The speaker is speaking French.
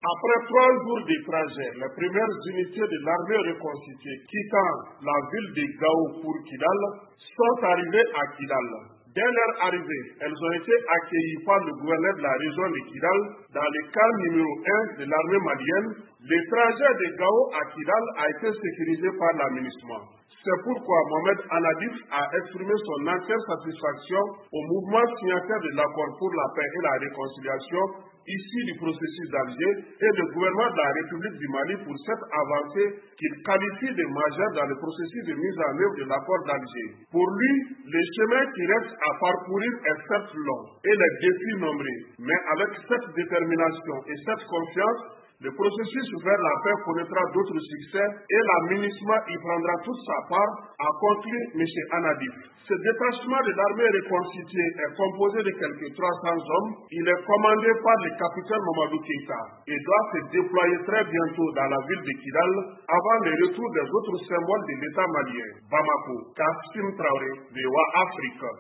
Après 3 jours de trajet, les premières unités de l'armée reconstituée quittant la ville de Gao pour Kidal sont arrivées à Kidal. Dès leur arrivée, elles ont été accueillies par le gouverneur de la région de Kidal dans le camp numéro 1 de l'armée malienne. Le trajet de Gao à Kidal a été sécurisé par l'aménagement. C'est pourquoi Mohamed Anadif a exprimé son entière satisfaction au mouvement signataire de l'accord pour la paix et la réconciliation issu du processus d'Alger et le gouvernement de la République du Mali pour cette avancée qu'il qualifie de majeure dans le processus de mise en œuvre de l'accord d'Alger. Pour lui, le chemin qui reste à parcourir est certes long et les défis nombreux, mais avec cette détermination et cette confiance, le processus vers la paix connaîtra d'autres succès et l'aménagement y prendra toute sa part, a conclu M. Anadif. Ce détachement de l'armée reconstituée est composé de quelques 300 hommes. Il est commandé par le capitaine Mamadou Keïta et doit se déployer très bientôt dans la ville de Kidal avant le retour des autres symboles de l'État malien. Bamako, Kassim Traoré, VOA Afrique.